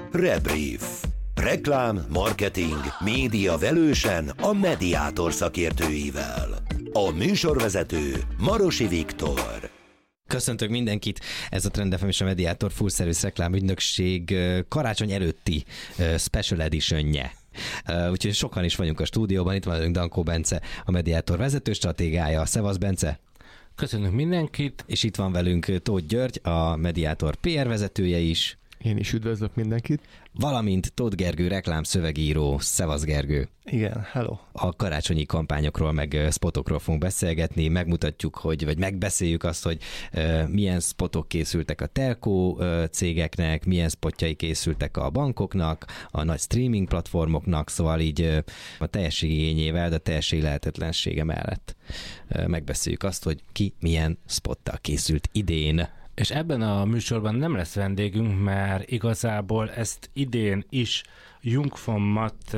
Rebrief. Reklám, marketing, média velősen a Mediator szakértőivel. A műsorvezető Marosi Viktor. Köszöntök mindenkit, ez a Trend FM és a Mediator Full Service reklámügynökség karácsony előtti special edition-je. Úgyhogy sokan is vagyunk a stúdióban, itt van velünk Dankó Bence, a Mediator vezető stratégája. Szevasz, Bence! Köszönjük mindenkit! És itt van velünk Tóth György, a Mediator PR vezetője is. Én is üdvözlök mindenkit. Valamint Tóth Gergő, reklámszövegíró. Szevasz, Gergő! Igen, hello! A karácsonyi kampányokról, meg spotokról fogunk beszélgetni, megmutatjuk, vagy megbeszéljük azt, hogy milyen spotok készültek a telco cégeknek, milyen spotjai készültek a bankoknak, a nagy streaming platformoknak, szóval így a teljesség igényével, de a teljesség lehetetlensége mellett megbeszéljük azt, hogy ki milyen spottal készült idén. És ebben a műsorban nem lesz vendégünk, mert igazából ezt idén is Jung von Matt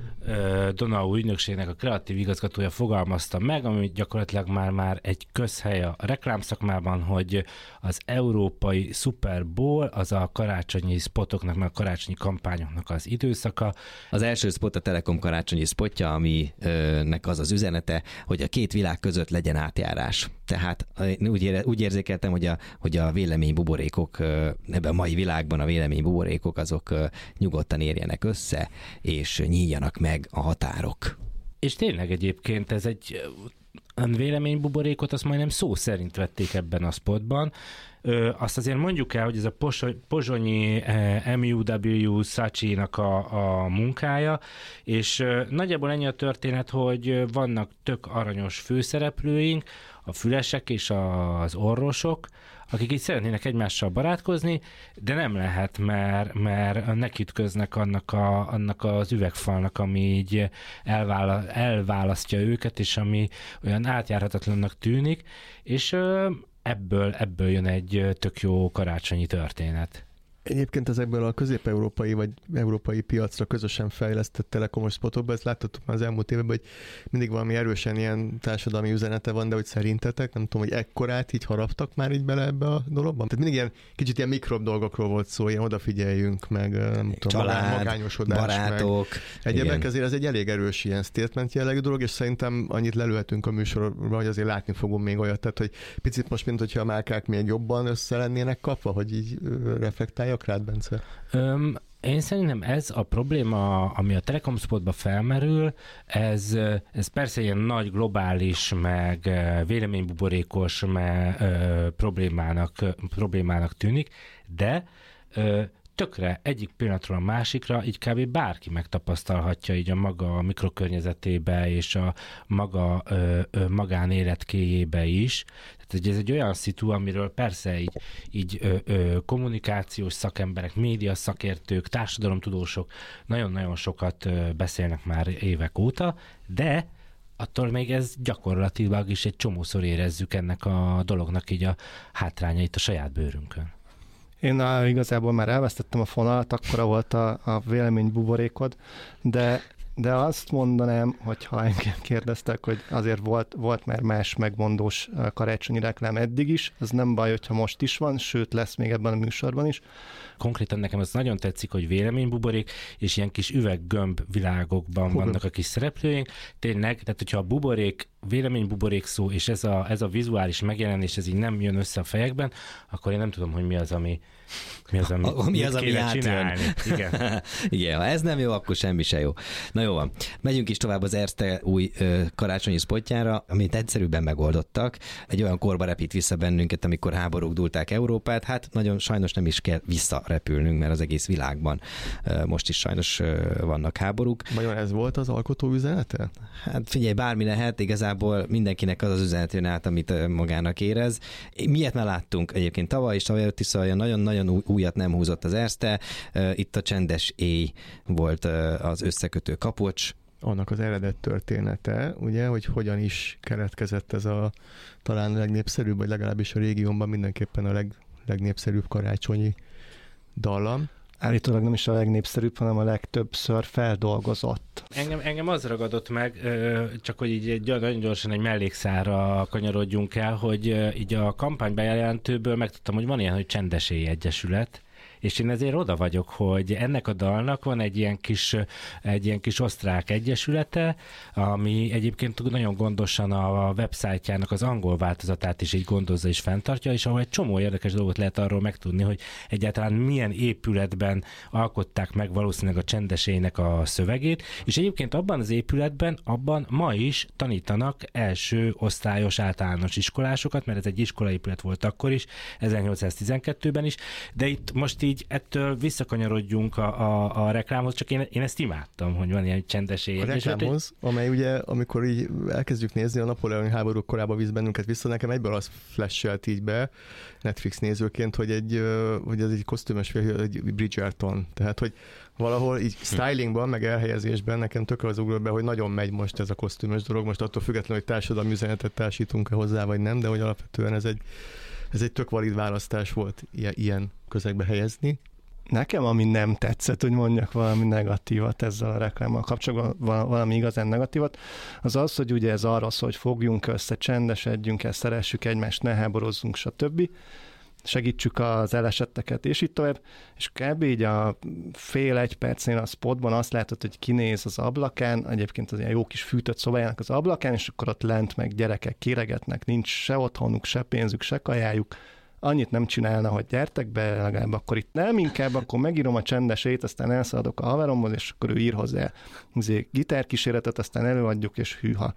Donau ügynökségnek a kreatív igazgatója fogalmazta meg, ami gyakorlatilag már egy közhely a reklámszakmában, hogy az európai Super Bowl, az a karácsonyi spotoknak, meg a karácsonyi kampányoknak az időszaka. Az első spot a Telekom karácsonyi spotja, aminek az az üzenete, hogy a két világ között legyen átjárás. Tehát úgy érzékeltem, hogy a véleménybuborékok, ebben a mai világban a véleménybuborékok azok nyugodtan érjenek össze, és nyíljanak meg a határok. És tényleg egyébként ez egy véleménybuborékot, azt majdnem szó szerint vették ebben a spotban. Azt azért mondjuk el, hogy ez a pozsonyi MUW Sachi-nak a munkája, és nagyjából ennyi a történet, hogy vannak tök aranyos főszereplőink, a fülesek és az orvosok, akik így szeretnének egymással barátkozni, de nem lehet, mert nekütköznek annak az üvegfalnak, ami így elválasztja őket, és ami olyan átjárhatatlannak tűnik, és ebből jön egy tök jó karácsonyi történet. Egyébként ezekből a közép-európai vagy európai piacra közösen fejlesztett telekomos spotokban, ezt láthattuk már az elmúlt években, hogy mindig valami erősen ilyen társadalmi üzenete van, de hogy szerintetek, nem tudom, hogy ekkorát így haraptak már így bele ebbe a dologban? Tehát mindig ilyen kicsit ilyen mikrob dolgokról volt szó, ilyen odafigyeljünk, meg nem tudom, magányosodás, barátok, meg egyebek, ezért ez egy elég erős ilyen statement jellegű dolog, és szerintem annyit lelőhetünk a műsorban, hogy azért látni fogunk még olyat, tehát hogy picit most, mint hogyha a márkák még jobban össze lennének kapva, hogy így reflektálják rád, Bence? Én szerintem ez a probléma, ami a Telekom spotba felmerül, ez persze ilyen nagy globális, meg véleménybuborékos problémának tűnik, de tökre egyik pillanatról a másikra így kb. Bárki megtapasztalhatja így a maga mikrokörnyezetébe és a maga magánéletkéjébe is. Tehát ez egy olyan szitu, amiről persze így kommunikációs szakemberek, média szakértők, társadalomtudósok nagyon-nagyon sokat beszélnek már évek óta, de attól még ez gyakorlatilag is egy csomószor érezzük ennek a dolognak így a hátrányait a saját bőrünkön. Én igazából már elvesztettem a fonalat, akkora volt a véleménybuborékod, de azt mondanám, hogyha engem kérdeztek, hogy azért volt már más megmondós karácsonyi reklám eddig is, ez nem baj, hogyha most is van, sőt lesz még ebben a műsorban is. Konkrétan nekem az nagyon tetszik, hogy véleménybuborék, és ilyen kis üveggömb világokban vannak a kis szereplőink. Tényleg, tehát hogyha a buborék, véleménybuborék szó, és ez a vizuális megjelenés, ez így nem jön össze a fejekben, akkor én nem tudom, hogy mi az, ami átjön. Igen. Igen, ha ez nem jó, akkor semmi se jó. Na jó van, megyünk is tovább az Erste új karácsonyi spotjára, amit egyszerűbben megoldottak. Egy olyan korba repít vissza bennünket, amikor háborúk dúlták Európát, hát nagyon sajnos nem is kell visszarepülnünk, mert az egész világban most is sajnos vannak háborúk. Vajon ez volt az alkotó üzenete? Hát figyelj, bármi lehet, igazából mindenkinek az az üzenet jön át, amit magának érez. Miért már láttunk egyébként tavaly és tavaly előtt is, szóval nagyon-nagyon újat nem húzott az Erste. Itt a csendes éj volt az összekötő kapocs. Annak az eredet története, ugye, hogy hogyan is keletkezett ez a talán a legnépszerűbb, vagy legalábbis a régiónban mindenképpen a legnépszerűbb karácsonyi dallam. Állítólag nem is a legnépszerűbb, hanem a legtöbbször feldolgozott. Engem az ragadott meg, csak hogy így nagyon gyorsan egy mellékszára kanyarodjunk el, hogy így a kampánybejelentőből megtudtam, hogy van ilyen, hogy Csendes Éj Egyesület, És én ezért oda vagyok, hogy ennek a dalnak van egy ilyen kis osztrák egyesülete, ami egyébként nagyon gondosan a websájtjának az angol változatát is így gondozza és fenntartja, és ahol egy csomó érdekes dolgot lehet arról megtudni, hogy egyáltalán milyen épületben alkották meg valószínűleg a Csendesének a szövegét, és egyébként abban az épületben, abban ma is tanítanak első osztályos általános iskolásokat, mert ez egy iskolaépület volt akkor is, 1812-ben is, de itt most így ettől visszakanyarodjunk a reklámhoz, csak én ezt imádtam, hogy van ilyen Csendesé. A reklámhoz, amely ugye, amikor így elkezdjük nézni, a napóleoni háborúk korábban visz bennünket vissza, nekem egyből az flash-elt így be Netflix nézőként, hogy ez egy kosztümös fél, egy Bridgerton. Tehát, hogy valahol így stylingban, meg elhelyezésben nekem tökre az ugrott be, hogy nagyon megy most ez a kosztümös dolog, most attól függetlenül, hogy társadalmi üzenetet társítunk-e hozzá, vagy nem, de hogy alapvetően ez egy tök valid választás volt ilyen közegbe helyezni. Nekem, ami nem tetszett, hogy mondjak valami negatívat ezzel a reklámmal kapcsolatban, valami igazán negatívat, az az, hogy ugye ez arról szól, hogy fogjunk össze, csendesedjünk el, szeressük egymást, ne háborozzunk, stb. Segítsük az elesetteket, és így tovább, és kb. Így a fél egy percnél a spotban azt látod, hogy kinéz az ablakán, egyébként az ilyen jó kis fűtött szobájának az ablakán, és akkor ott lent meg gyerekek kéregetnek, nincs se otthonuk, se pénzük, se kajájuk, annyit nem csinálna, hogy gyertek be, legalább akkor itt nem, inkább akkor megírom a Csendesét, aztán elszaladok a haveromhoz, és akkor ő ír hozzá gitárkíséretet, aztán előadjuk, és hűha.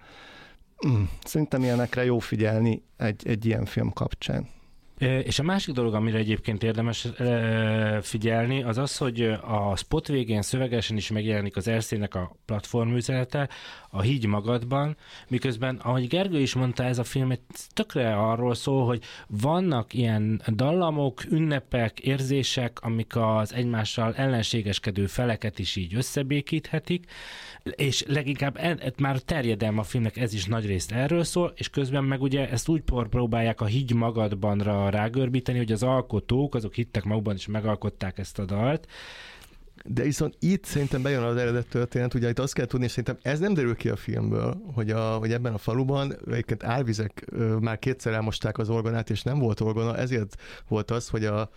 Szerintem ilyenekre jó figyelni egy ilyen film kapcsán. És a másik dolog, amire egyébként érdemes figyelni, az az, hogy a spot végén szövegesen is megjelenik az Erszének a platformüzenete, a Higgy magadban, miközben, ahogy Gergő is mondta, ez a film tökre arról szól, hogy vannak ilyen dallamok, ünnepek, érzések, amik az egymással ellenségeskedő feleket is így összebékíthetik, és leginkább már terjedelme a filmnek ez is nagyrészt erről szól, és közben meg ugye ezt úgy próbálják a Higgy magadbanra rágörbíteni, hogy az alkotók, azok hittek magukban, és megalkották ezt a dalt. De viszont itt szerintem bejön az eredet történet, ugye itt azt kell tudni, és szerintem ez nem derül ki a filmből, hogy ebben a faluban egyébként árvizek már kétszer elmosták az orgonát, és nem volt orgona, ezért volt az, hogy a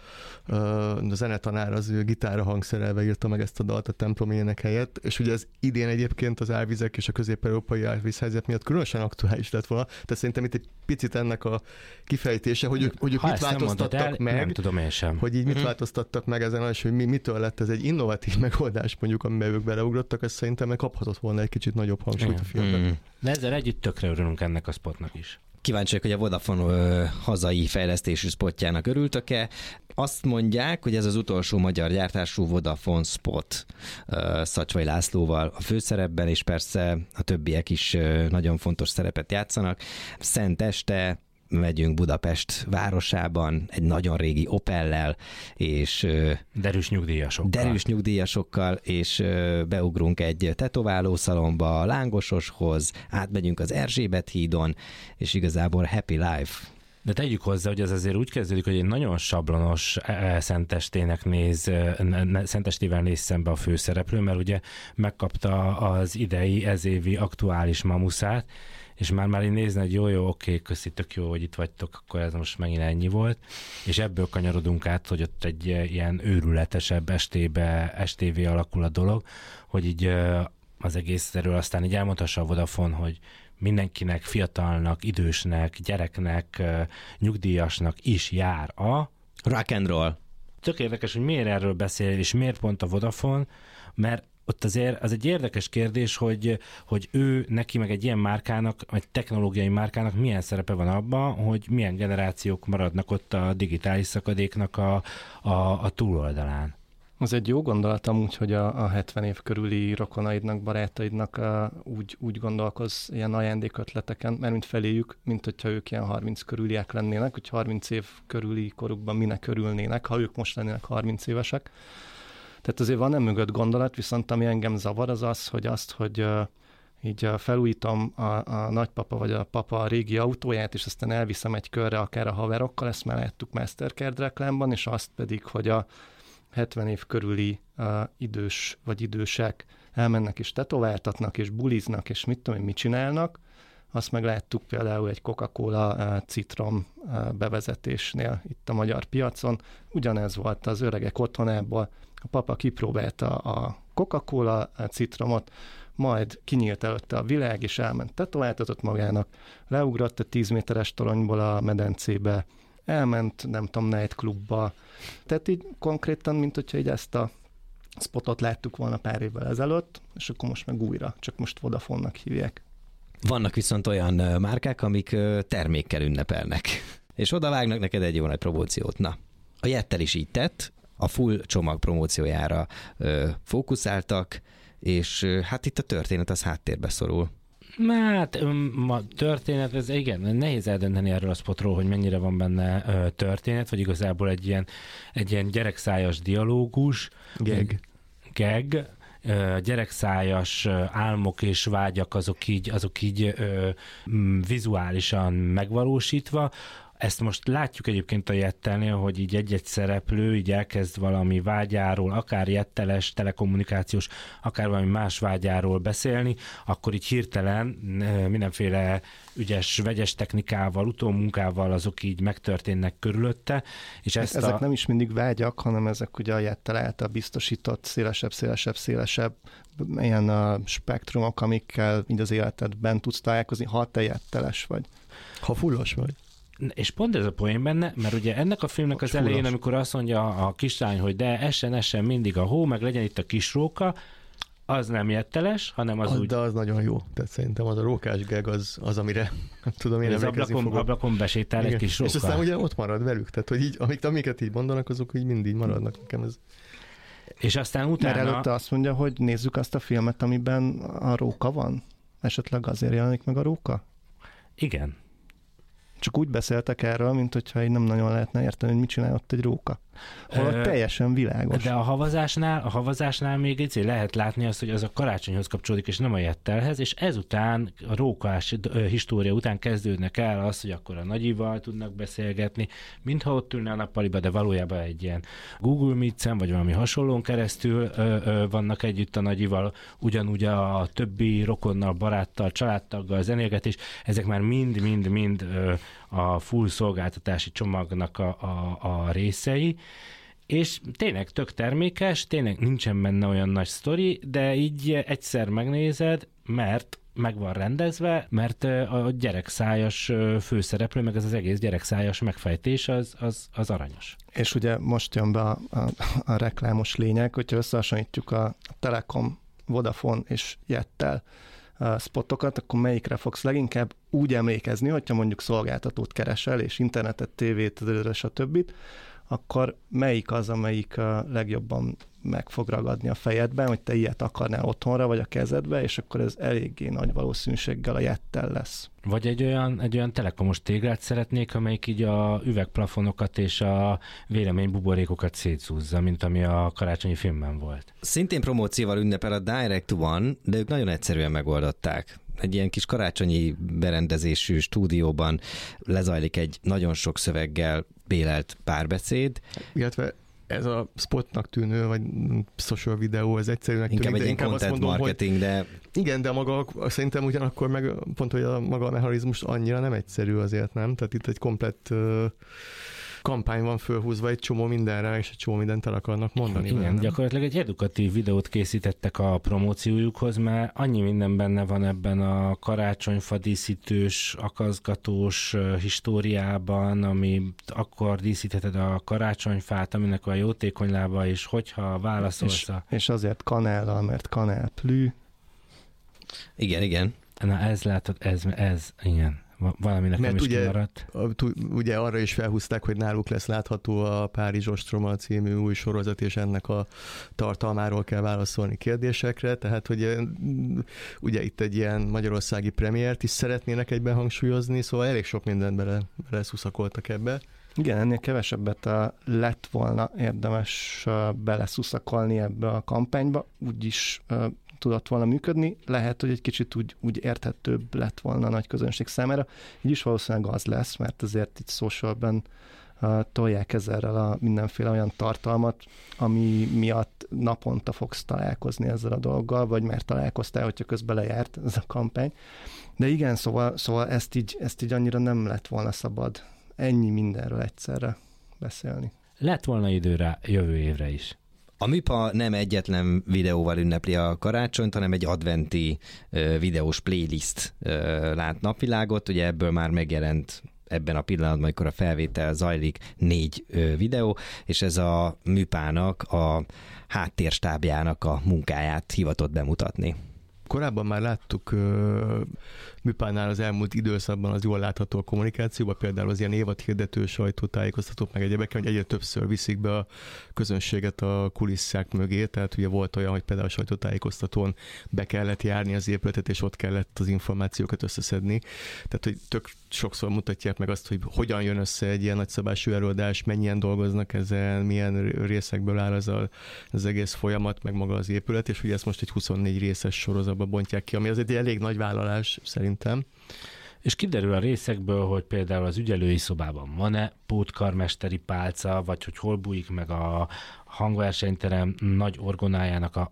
zenetanár az ő gitárra hangszerelve írta meg ezt a dalt a templomi ének helyett, és ugye ez idén egyébként az árvizek és a közép-európai árvízhelyzet miatt különösen aktuális lett volna, tehát szerintem itt egy picit ennek a kifejtése, hogy ők mit változtattak meg, nem tudom én sem. Hogy így mit változtattak meg ezen, és hogy mitől lett ez egy innovatív megoldás, mondjuk, amiben ők beleugrottak, ez szerintem kaphatott volna egy kicsit nagyobb hangsúlyt a filmben. De ezzel együtt tökre örülünk ennek a spotnak is. Kíváncsiak, hogy a Vodafone hazai fejlesztésű spotjának örültök-e. Azt mondják, hogy ez az utolsó magyar gyártású Vodafone spot Szacsvay Lászlóval a főszerepben, és persze a többiek is nagyon fontos szerepet játszanak. Szenteste megyünk Budapest városában egy nagyon régi Opellel, és derűs nyugdíjasokkal, és beugrunk egy tetoválószalomba, a Lángososhoz, átmegyünk az Erzsébet hídon, és igazából happy life. De tegyük hozzá, hogy ez azért úgy kezdődik, hogy egy nagyon sablonos Szentestével néz szembe a főszereplő, mert ugye megkapta az idei, ezévi aktuális mamuszát, és már így nézni, hogy jó, oké, köszi, tök jó, hogy itt vagytok, akkor ez most megint ennyi volt, és ebből kanyarodunk át, hogy ott egy ilyen őrületesebb estévé alakul a dolog, hogy így az egészről aztán így elmondhassa a Vodafone, hogy mindenkinek, fiatalnak, idősnek, gyereknek, nyugdíjasnak is jár a rock and roll. Tök érdekes, hogy miért erről beszél, és miért pont a Vodafone, mert ott azért az egy érdekes kérdés, hogy neki meg egy ilyen márkának, egy technológiai márkának milyen szerepe van abban, hogy milyen generációk maradnak ott a digitális szakadéknak a túloldalán. Az egy jó gondolat amúgy, hogy a 70 év körüli rokonaidnak, barátaidnak úgy gondolkoz ilyen ajándékötleteken, mert mint feléjük, mint hogyha ők ilyen 30 körüliek lennének, hogy 30 év körüli korukban minek örülnének, ha ők most lennének 30 évesek. Tehát azért van mögött gondolat, viszont ami engem zavar, az az, hogy így felújítom a nagypapa vagy a papa a régi autóját, és aztán elviszem egy körre akár a haverokkal, ezt már láttuk Mastercard reklámban, és azt pedig, hogy a 70 év körüli idős vagy idősek elmennek és tetováltatnak, és buliznak, és mit tudom én, mit csinálnak, Azt meg láttuk például egy Coca-Cola citrom bevezetésnél itt a magyar piacon. Ugyanez volt az öregek otthonából. A papa kipróbálta a Coca-Cola citromot, majd kinyílt előtte a világ, és elment tetováltatott magának, leugrott a 10 méteres toronyból a medencébe, elment, nem tudom, nightclubba. Tehát így konkrétan, mint hogyha így ezt a spotot láttuk volna pár évvel ezelőtt, és akkor most meg újra, csak most Vodafone-nak hívják. Vannak viszont olyan márkák, amik termékkel ünnepelnek, és oda vágnak neked egy jó nagy promóciót. Na, a Jettel is így tett, a full csomag promóciójára fókuszáltak, és hát itt a történet az háttérbe szorul. Hát, történet, ez igen, nehéz eldönteni erről a spotról, hogy mennyire van benne történet, vagy igazából egy ilyen gyerekszájas dialógus. Gag. Gyerekszájas álmok és vágyak azok így vizuálisan megvalósítva. Ezt most látjuk egyébként a Jettelnél, hogy így egy-egy szereplő így elkezd valami vágyáról, akár jetteles, telekommunikációs, akár valami más vágyáról beszélni, akkor így hirtelen mindenféle ügyes, vegyes technikával, utómunkával azok így megtörténnek körülötte. És ezek nem is mindig vágyak, hanem ezek ugye a Jettel által biztosított szélesebb ilyen spektrumok, amikkel így az életedben tudsz találkozni, ha te jetteles vagy. Ha fullos vagy. És pont ez a poén benne, mert ugye ennek a filmnek az elején, amikor azt mondja a kislány, hogy de essen mindig a hó, meg legyen itt a kis róka, az nem jetteles, hanem az úgy... De az nagyon jó. Tehát szerintem az a rókás gag az amire nem tudom, én emlékezni fogok. Ablakon besétál egy kis róka. És aztán ugye ott marad velük. Tehát, hogy így, amiket így mondanak, azok így mindig maradnak nekem. Ez... És aztán utána... Mert előtte azt mondja, hogy nézzük azt a filmet, amiben a róka van. Esetleg azért jelenik meg a róka? Igen. Csak úgy beszéltek erről, mint hogyha így nem nagyon lehetne érteni, hogy mit csinál ott egy róka. Holott teljesen világos. De a havazásnál még egyszer lehet látni azt, hogy az a karácsonyhoz kapcsolódik, és nem a Jettelhez, és ezután, a rókás história után kezdődnek el az, hogy akkor a nagyival tudnak beszélgetni, mintha ott ülne a nappaliba, de valójában egy ilyen Google Meet-en, vagy valami hasonlón keresztül vannak együtt a nagyival, ugyanúgy a többi rokonnal, baráttal, családtaggal zenélgetés, ezek már mind a full szolgáltatási csomagnak a részei, és tényleg tök termékes, tényleg nincsen benne olyan nagy sztori, de így egyszer megnézed, mert meg van rendezve, mert a gyerekszájas főszereplő, meg ez az egész gyerekszájas megfejtés az aranyos. És ugye most jön be a reklámos lényeg, hogyha összehasonlítjuk a Telekom, Vodafone és Jettel spotokat, akkor melyikre fogsz leginkább úgy emlékezni, hogyha mondjuk szolgáltatót keresel, és internetet, tévét, stb., akkor melyik az, amelyik legjobban meg fog ragadni a fejedben, hogy te ilyet akarnál otthonra, vagy a kezedbe, és akkor ez eléggé nagy valószínűséggel a Jettel lesz. Vagy egy olyan telekomos téglát szeretnék, amelyik így a üvegplafonokat és a véleménybuborékokat szétszúzza, mint ami a karácsonyi filmben volt. Szintén promócióval ünnepel a Direct One, de ők nagyon egyszerűen megoldották. Egy ilyen kis karácsonyi berendezésű stúdióban lezajlik egy nagyon sok szöveggel bélelt párbeszéd. Illetve ez a spotnak tűnő, vagy social videó, ez egyszerűnek tűnik. Inkább egy ilyen content mondom, marketing, de... Igen, de maga, szerintem ugyanakkor meg pont, hogy maga a mechanizmus annyira nem egyszerű azért, nem? Tehát itt egy komplett kampány van fölhúzva egy csomó mindenre, és egy csomó mindent el akarnak mondani. Igen, benne. Gyakorlatilag egy edukatív videót készítettek a promóciójukhoz, mert annyi minden benne van ebben a karácsonyfa díszítős, akaszgatós históriában, ami akkor díszítheted a karácsonyfát, aminek a jótékony lába, és hogyha válaszolsz és azért kanállal, mert kanálplű. Igen. Na ez látod, ez igen. Valaminek nem is kimaradt. Ugye arra is felhúzták, hogy náluk lesz látható a Párizs ostroma című új sorozat, és ennek a tartalmáról kell válaszolni kérdésekre, tehát hogy ugye itt egy ilyen magyarországi premiért is szeretnének egyben hangsúlyozni, szóval elég sok mindent bele szuszakoltak ebbe. Igen, ennél kevesebbet lett volna érdemes beleszuszakolni ebbe a kampányba, úgyis tudott volna működni, lehet, hogy egy kicsit úgy érthetőbb lett volna a nagy közönség számára. Így is valószínűleg az lesz, mert azért itt socialben tolják ezzel a mindenféle olyan tartalmat, ami miatt naponta fogsz találkozni ezzel a dologgal, vagy már találkoztál, hogyha közben lejárt ez a kampány. De igen, szóval ezt így annyira nem lett volna szabad ennyi mindenről egyszerre beszélni. Lett volna időre jövő évre is. A MIPA nem egyetlen videóval ünnepli a karácsonyt, hanem egy adventi videós playlist lát napvilágot. Ugye ebből már megjelent ebben a pillanatban, amikor a felvétel zajlik, 4 videó, és ez a MIPA-nak, a háttérstábjának a munkáját hivatott bemutatni. Korábban már láttuk MIPA-nál az elmúlt időszakban az jól látható a kommunikációban, például az ilyen évadhirdető sajtótájékoztatók, meg egyébek, hogy egyre többször viszik be a közönséget a kulisszák mögé, tehát ugye volt olyan, hogy például a sajtótájékoztatón be kellett járni az épületet, és ott kellett az információkat összeszedni. Tehát, hogy tök sokszor mutatják meg azt, hogy hogyan jön össze egy ilyen nagyszabású előadás, mennyien dolgoznak ezen, milyen részekből áll az egész folyamat, meg maga az épület, és ugye ezt most egy 24 részes sorozatba bontják ki, ami az egy elég nagy vállalás szerintem. És kiderül a részekből, hogy például az ügyelői szobában van-e pótkarmesteri pálca, vagy hogy hol bújik meg a hangversenyterem nagy orgonájának a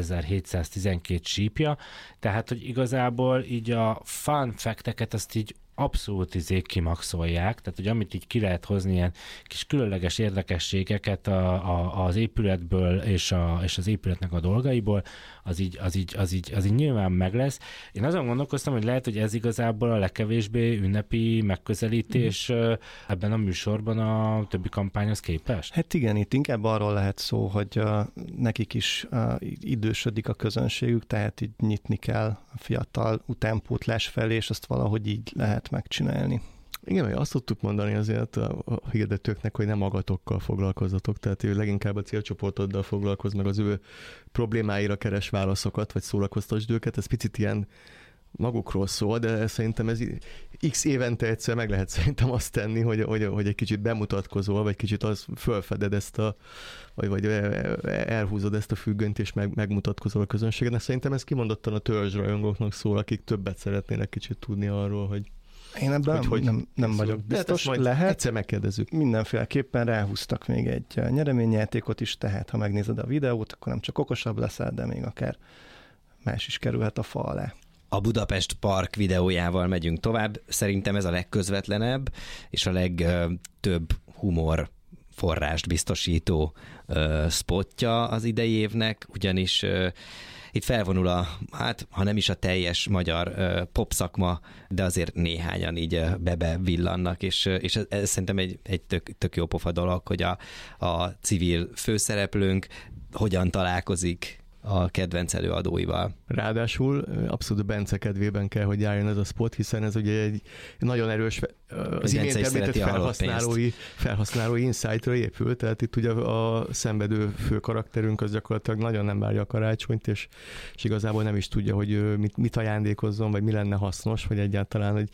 6712 sípja, tehát, hogy igazából így a fun fact-eket azt így abszolút kimaxolják, tehát hogy amit így ki lehet hozni, ilyen kis különleges érdekességeket az épületből és az épületnek a dolgaiból, az így nyilván meg lesz. Én azon gondolkoztam, hogy lehet, hogy ez igazából a legkevésbé ünnepi megközelítés ebben a műsorban a többi kampányhoz képest. Hát igen, itt inkább arról lehet szó, hogy nekik is idősödik a közönségük, tehát így nyitni kell a fiatal utánpótlás felé, és azt valahogy így lehet megcsinálni. Igen, mert azt tudtuk mondani azért a hirdetőknek, hogy nem magatokkal foglalkozzatok, tehát ő leginkább a célcsoportoddal foglalkoz, meg az ő problémáira keres válaszokat, vagy szórakoztasd őket, ez picit ilyen magukról szól, de szerintem ez x évente egyszer meg lehet szerintem azt tenni, hogy egy kicsit bemutatkozol, vagy kicsit az fölfeded ezt vagy elhúzod ezt a függönyt, és megmutatkozol a közönségnek. Szerintem ez kimondottan a törzsrajongóknak szól, akik többet szeretnének kicsit tudni arról, hogy én ebben nem vagyok biztos, lehet. Egyszer megkérdezzük. Mindenféleképpen ráhúztak még egy nyereményjátékot is, tehát ha megnézed a videót, akkor nem csak okosabb leszel, de még akár más is kerülhet a fa alá. A Budapest Park videójával megyünk tovább. Szerintem ez a legközvetlenebb és a legtöbb humor forrást biztosító spotja az idei évnek, ugyanis itt felvonul ha nem is a teljes magyar pop szakma, de azért néhányan így bebe villannak, és ez szerintem egy tök jó pofa dolog, hogy a civil főszereplőnk hogyan találkozik a kedvenc előadóival. Ráadásul abszolút Bence kedvében kell, hogy járjon ez a spot, hiszen ez ugye egy nagyon erős az imént említett felhasználói insight-ra épül, tehát itt ugye a szenvedő fő karakterünk az gyakorlatilag nagyon nem várja a karácsonyt, és igazából nem is tudja, hogy mit ajándékozzon, vagy mi lenne hasznos, vagy egyáltalán,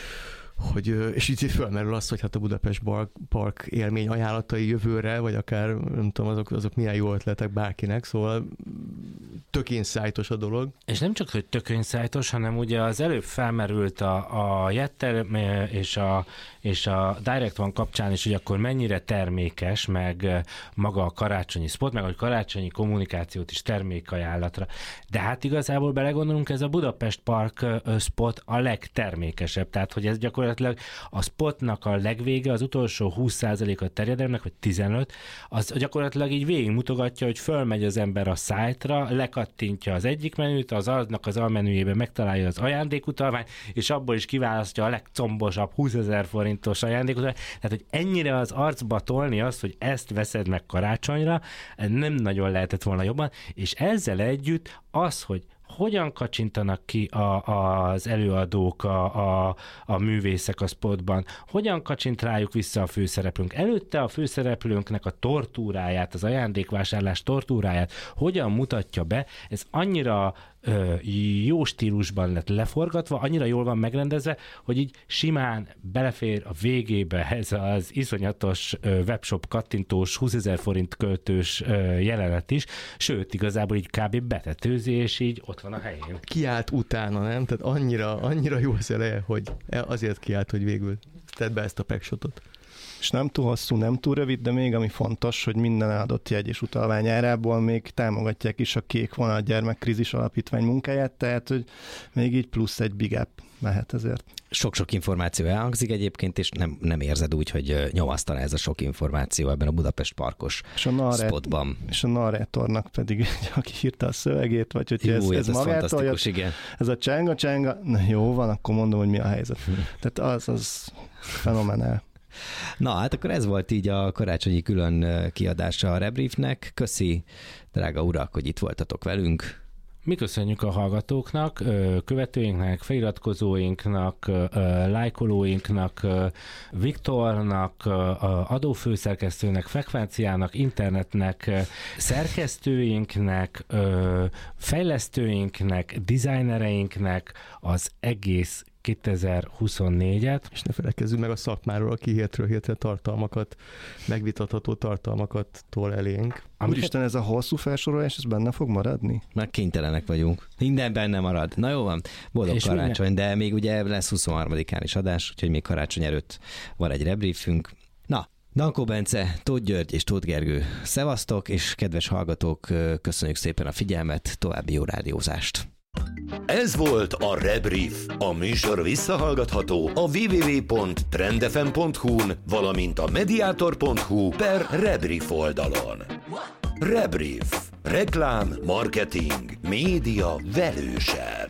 és így fölmerül az, hogy hát a Budapest Park élmény ajánlatai jövőre, vagy akár nem tudom, azok milyen jó ötletek bárkinek, szóval tök insightos a dolog. És nem csak, hogy tök insightos, hanem ugye az előbb felmerült a Jetter és a Direct One kapcsán is, hogy akkor mennyire termékes, meg maga a karácsonyi spot, meg a karácsonyi kommunikációt is termékajánlatra. De hát igazából belegondolunk, ez a Budapest Park spot a legtermékesebb, tehát hogy ez gyakorlatilag a spotnak a legvége, az utolsó 20%-a terjedelmnek, vagy 15%, az gyakorlatilag így végigmutogatja, hogy fölmegy az ember a szájtra, lekattintja az egyik menüt, aznak az almenüjében megtalálja az ajándékutalványt, és abból is kiválasztja a legcombosabb 20 000 forintos ajándékutalványt. Tehát, hogy ennyire az arcba tolni azt, hogy ezt veszed meg karácsonyra, nem nagyon lehetett volna jobban, és ezzel együtt az, hogy hogyan kacsintanak ki az előadók, a művészek a spotban, hogyan kacsint rájuk vissza a főszereplőnk. Előtte a főszereplőnknek a tortúráját, az ajándékvásárlás tortúráját hogyan mutatja be, ez annyira jó stílusban lett leforgatva, annyira jól van megrendezve, hogy így simán belefér a végébe ez az iszonyatos webshop kattintós 20 000 forint költős jelenet is, sőt, igazából így kb. Betetőzi, és így ott van a helyén. Kiállt utána, nem? Tehát annyira jó az eleje, hogy azért kiállt, hogy végül tedd be ezt a packshotot. és nem túl hosszú, nem túl rövid, de még ami fontos, hogy minden eladott jegy és utalvány árából még támogatják is a Kék Vonal Gyermekkrízis Alapítvány munkáját, tehát hogy még így plusz egy big up mehet ezért. Sok-sok információ elhangzik egyébként, és nem érzed úgy, hogy nyomasztana ez a sok információ ebben a Budapest Parkos spotban. És a narrátornak pedig, aki írta a szövegét, vagy hogy ez magától jött, igen. Ez a csánga, na jó van, akkor mondom, hogy mi a helyzet. Tehát az fenomenál. Na, hát akkor ez volt így a karácsonyi külön kiadása a Rebriefnek. Köszi, drága urak, hogy itt voltatok velünk. Mi köszönjük a hallgatóknak, követőinknek, feliratkozóinknak, lájkolóinknak, Viktornak, adófőszerkesztőnek, Frekvenciának, internetnek, szerkesztőinknek, fejlesztőinknek, designereinknek, az egész 2024-et. És ne feledkezzünk meg a szakmáról, aki hétről hétre tartalmakat, megvitatható tartalmakat tol elénk. Úristen, ez a hosszú felsorolás, ez benne fog maradni? Már kénytelenek vagyunk. Minden benne marad. Na jó van, boldog karácsony, de még ugye lesz 23-án is adás, úgyhogy még karácsony előtt van egy rebriefünk. Na, Dankó Bence, Tóth György és Tóth Gergő, szevasztok, és kedves hallgatók, köszönjük szépen a figyelmet, további jó rádiózást. Ez volt a Rebrief. A műsor visszahallgatható a www.trendfm.hu-n, valamint a mediator.hu/Rebrief oldalon. Rebrief. Reklám, marketing, média velősen.